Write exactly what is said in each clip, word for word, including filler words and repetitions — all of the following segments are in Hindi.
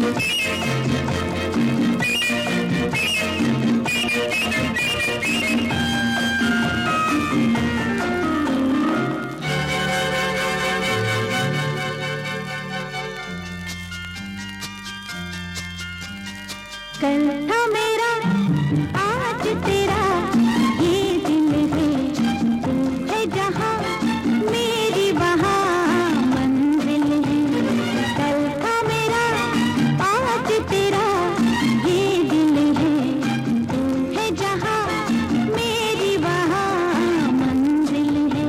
कल था मेरा आज तेरा ये दिल है, तू है जहाँ मेरी वहाँ मंजिल है। कल था मेरा आज तेरा ये दिल है, तू है जहाँ मेरी वहाँ मंजिल है।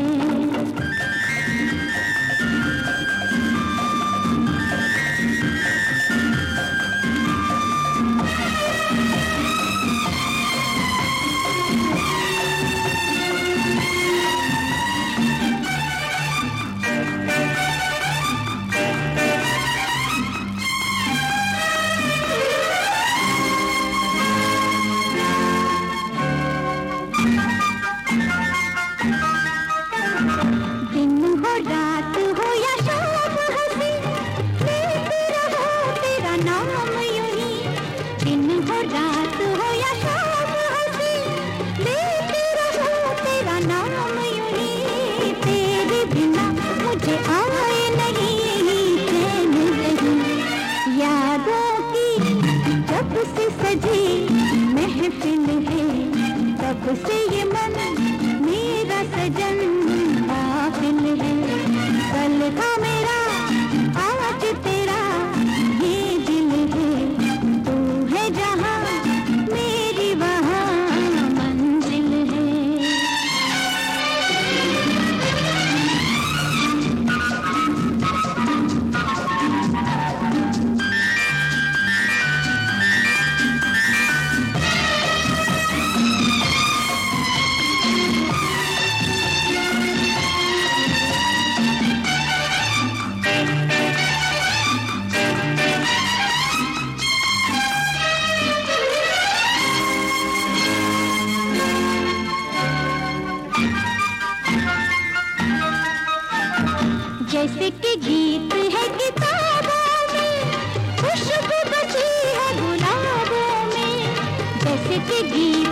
रात हो या शाम हंसी, लेते रहो तेरा नाम यूं ही। दिन हो रात हो या शाम हंसी, लेते रहो तेरा नाम यूं ही। तेरे बिना मुझे आए नहीं चैन नहीं, यादों की जब से सजी महफिल है, तब से ये मन मेरा सजन काफिल है। कल था मेरा आज तेरा ये दिल है, तू है जहाँ मेरी वहाँ मंजिल है। जैसे कि गीत है किताबों में, खुशबू बची है गुलाबों में। जैसे कि गीत